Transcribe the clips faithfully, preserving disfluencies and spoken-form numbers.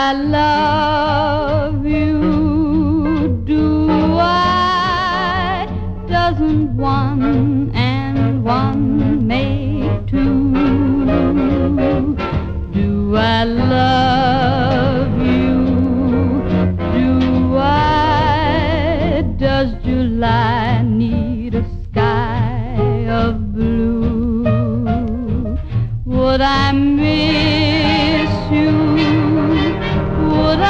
I love you? Do I? Doesn't one and one make two? Do I love you? Do I? Does July need a sky of blue? Would I miss you? Would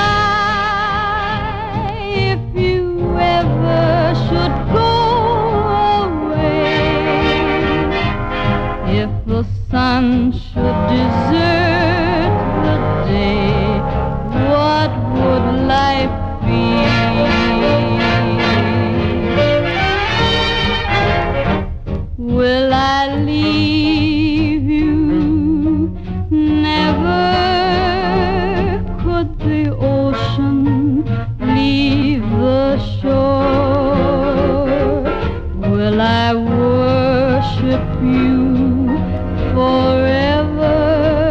I, if you ever should go away? If the sun should desert the day, what would life be? Will I leave you? Never. Could the ocean leave the shore? Will I worship you forever?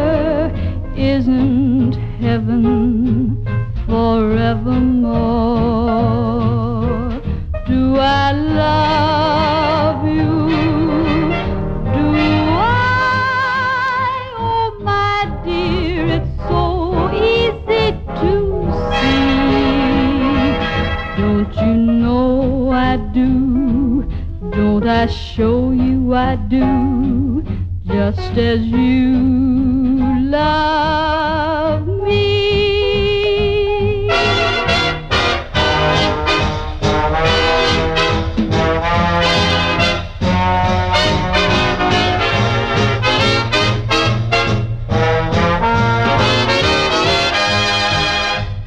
Isn't heaven forevermore? Do I love you? Do I? Oh, my dear, it's so easy to see. Don't you know I do? Don't I show you I do? Just as you love